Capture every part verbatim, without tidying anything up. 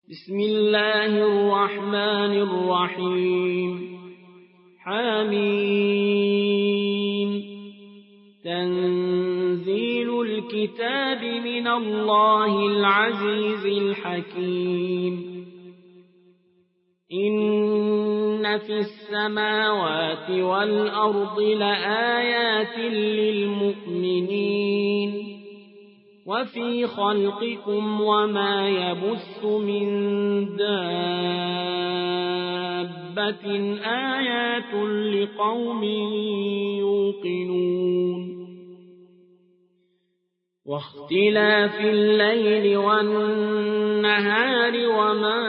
بسم الله الرحمن الرحيم حميم تنزيل الكتاب من الله العزيز الحكيم إن في السماوات والأرض لآيات للمؤمنين وفي خلقكم وما يبث من دابة آيات لقوم يوقنون واختلاف الليل والنهار وما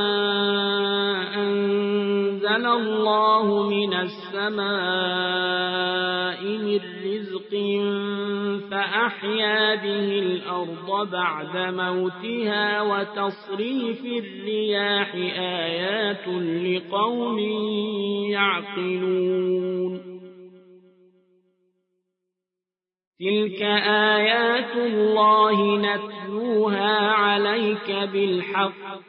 أنزل الله من السماء من رزق فأحيا به الأرض بعد موتها وتصريف الرياح آيات لقوم يعقلون تلك آيات الله نتلوها عليك بالحق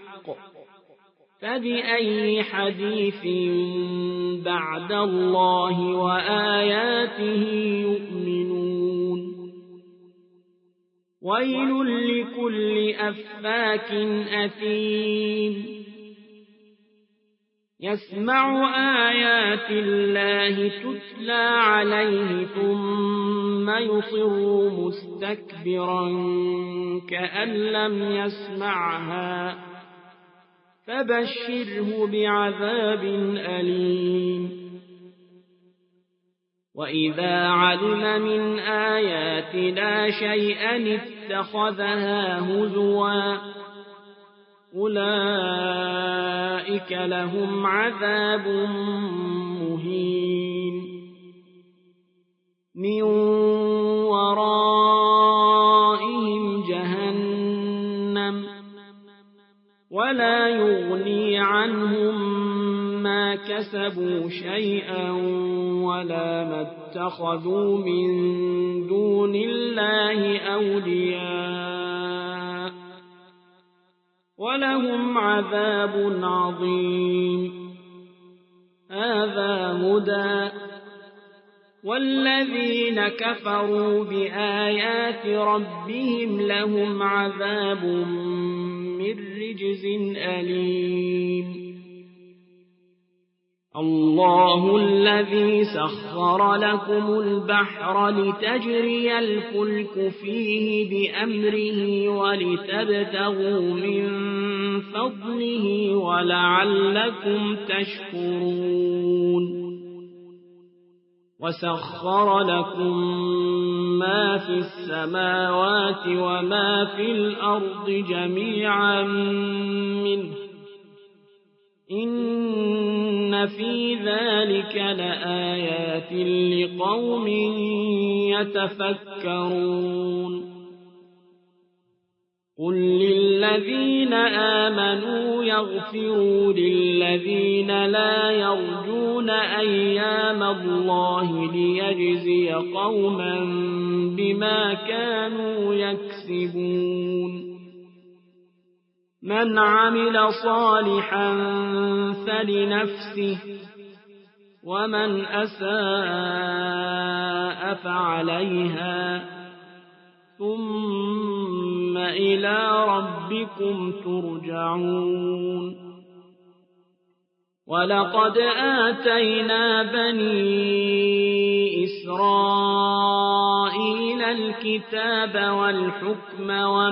فبأي حديث بعد الله وآياته يؤمنون ويل لكل أفاك أثيم يسمع آيات الله تتلى عليه ثم يصر مستكبرا كأن لم يسمعها فبشره بعذاب أليم وإذا علم من آياتنا شيئا اتخذها هزوا أولئك لهم عذاب مهين من ورائهم جهنم ولا يغني عنهم ما كسبوا شيئا ولا ما اتخذوا من دون الله أولياء ولهم عذاب عظيم هذا هدى والذين كفروا بآيات ربهم لهم عذاب من رجز أليم الله الذي سخر لكم البحر لتجري الفلك فيه بأمره ولتبتغوا من فضله ولعلكم تشكرون وسخر لكم ما في السماوات وما في الأرض جميعا منه إن في ذلك لآيات لقوم يتفكرون قل للذين آمنوا يغفروا للذين لا يرجون أيام الله ليجزي قوما بما كانوا يكسبون من عمل صالحا فلنفسه ومن أساء فعليها ثم إلى ربكم ترجعون ولقد آتينا بني إسرائيل الكتاب والحكم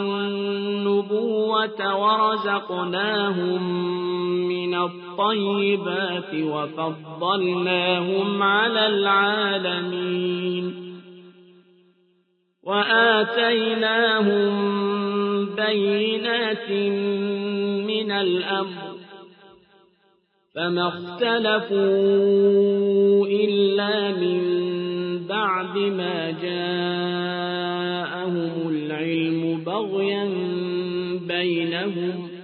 والنبوة ورزقناهم من الطيبات وفضلناهم على العالمين وآتيناهم بينات من الأمر فما اختلفوا إلا من بعد ما جاءهم العلم بغيا بينهم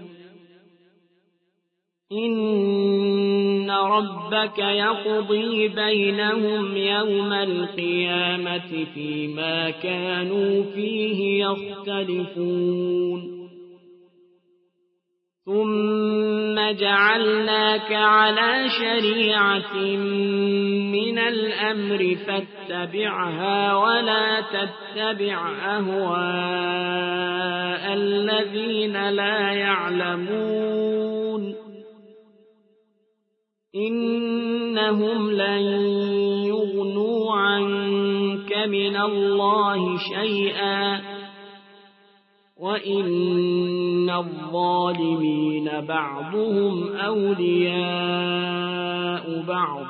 إن ربك يقضي بينهم يوم القيامة فيما كانوا فيه يختلفون ثم جعلناك على شريعة من الأمر فاتبعها ولا تتبع أهواء الذين لا يعلمون إنهم لن يغنوا عنك من الله شيئا وإن الظالمين بعضهم أولياء بعض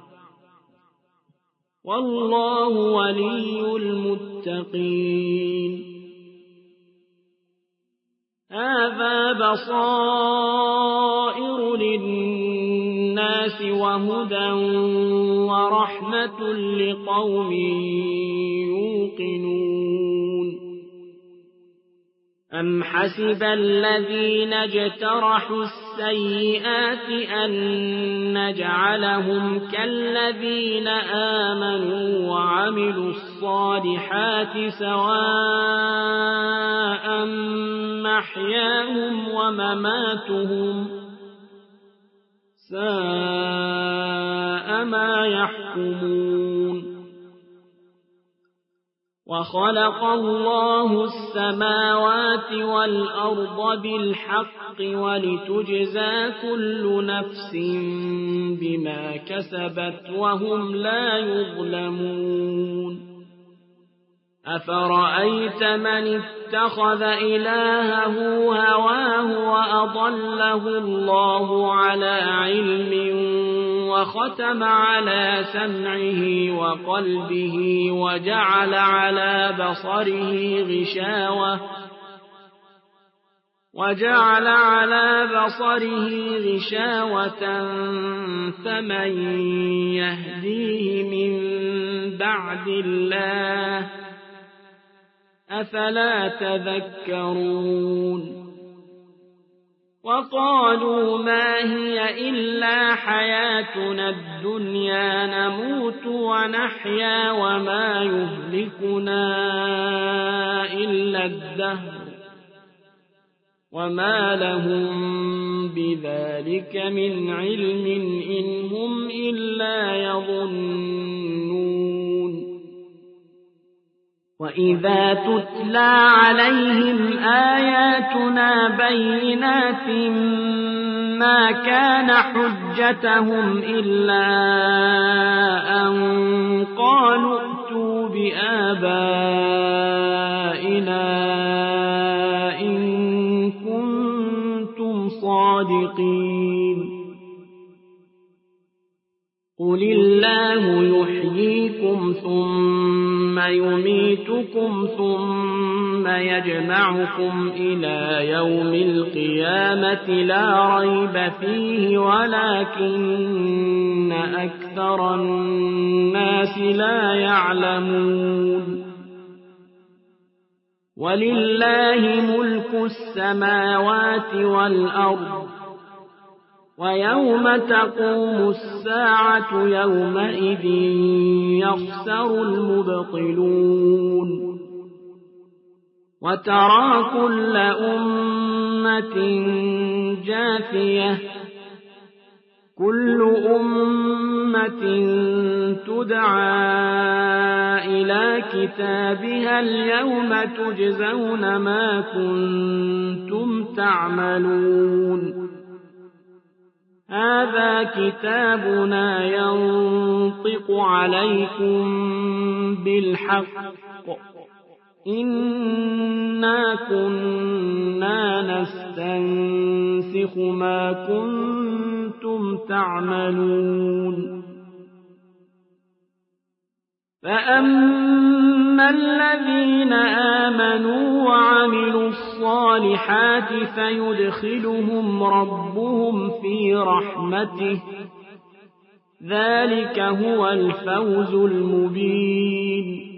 والله ولي المتقين هذا بصائر للناس وهدى ورحمة لقوم يوقنون أم حسب الذين اجترحوا السيئات أن نجعلهم كالذين آمنوا وعملوا الصالحات سواء محياهم ومماتهم ساء ما يحكمون وخلق الله السماوات والأرض بالحق ولتجزى كل نفس بما كسبت وهم لا يظلمون أفرأيت من اتخذ إلهه هواه وأضله الله على علم وختم على سمعه وقلبه وجعل على بصره غشاوة وجعل على بصره غشاوة فمن يهديه من بعد الله أفلا تذكرون وقالوا ما هي إلا حياتنا الدنيا نموت ونحيا وما يهلكنا إلا الدهر وما لهم بذلك من علم إن هم إلا يظنون وإذا تتلى عليهم آياتنا بينات ما كان حجتهم إلا أن قالوا ائتوا بآبائنا إن كنتم صادقين قل الله يحييكم ثم يميتكم ثم يجمعكم إلى يوم القيامة لا ريب فيه ولكن أكثر الناس لا يعلمون ولله ملك السماوات والأرض ويوم تقوم الساعة يومئذ يخسر المبطلون وترى كل أمة جاثية كل أمة تدعى إلى كتابها اليوم تجزون ما كنتم تعملون هذا كتابنا ينطق عليكم بالحق إنا كنا نستنسخ ما كنتم تعملون فأما الذين آمنوا وعملوا الصالحات فيدخلهم ربهم في رحمته ذلك هو الفوز المبين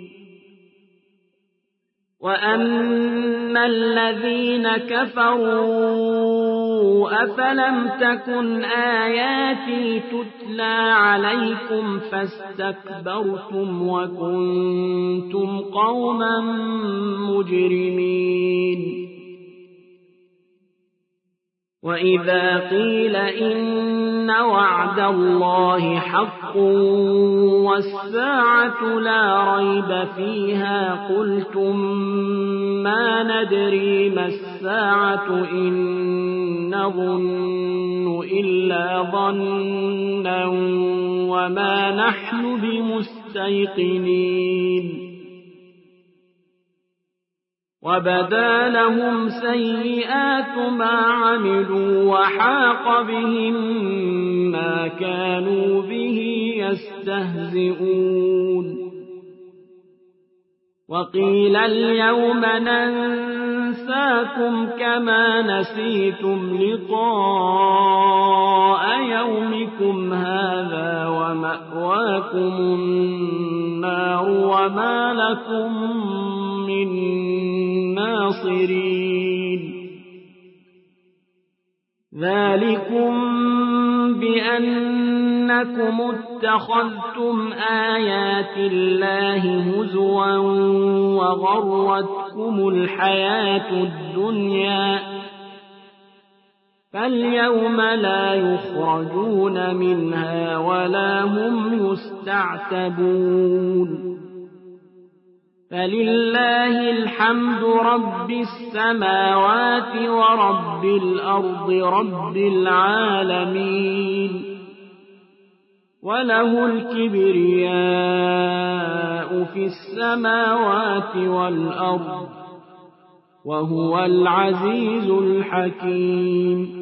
وأما الذين كفروا أفلم تكن آياتي تتلى عليكم فاستكبرتم وكنتم قوما مجرمين وإذا قيل إن وعد الله حق والساعة لا ريب فيها قلتم ما ندري ما الساعة إن نظن إلا ظنا وما نحن بمستيقنين وبدا لهم سيئات ما عملوا وحاق بهم ما كانوا به يستهزئون وقيل اليوم ننساكم كما نسيتم لقاء يومكم هذا ومأواكم النار وما لكم من ناصرين ذلكم بأنكم اتخذتم آيات الله هزوا وغرتكم الحياة الدنيا فاليوم لا يخرجون منها ولا هم يستعتبون فلله الحمد رب السماوات ورب الأرض رب العالمين وله الكبرياء في السماوات والأرض وهو العزيز الحكيم